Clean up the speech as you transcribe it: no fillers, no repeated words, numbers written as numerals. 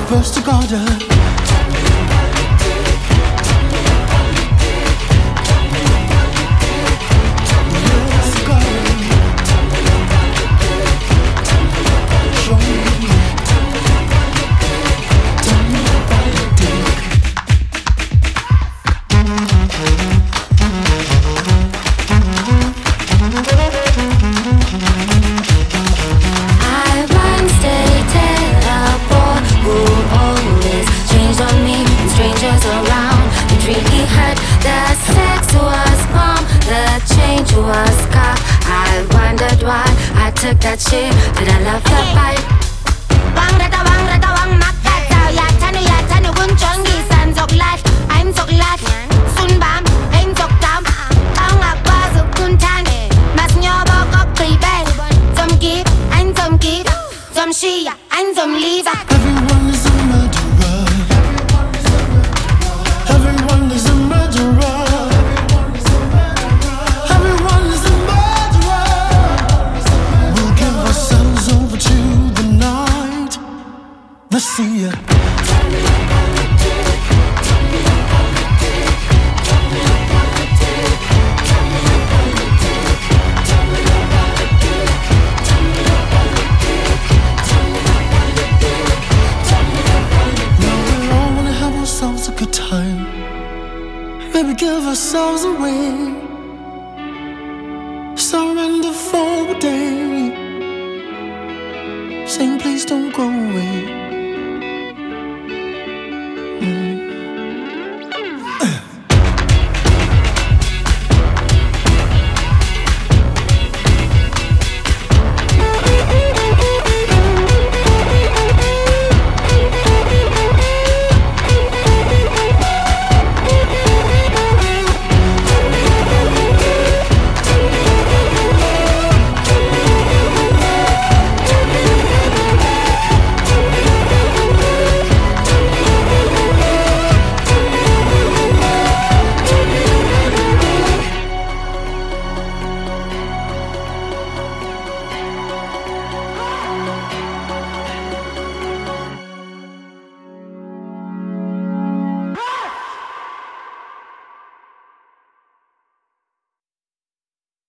First to God. Took that shit, did I love the fight? Wang rata wang makat tao ya tanu gun chongi san zok lat I'm zok lat sun bam I'm zok tam ang akwa zok kun tan mas nyobo kok kribe zum give I'm zum give zum shia I'm zum liza. Everyone is a murderer. Everyone is a murderer. Let's see ya. A good time. Maybe give ourselves away. Surrender for a day. Saying please don't go away.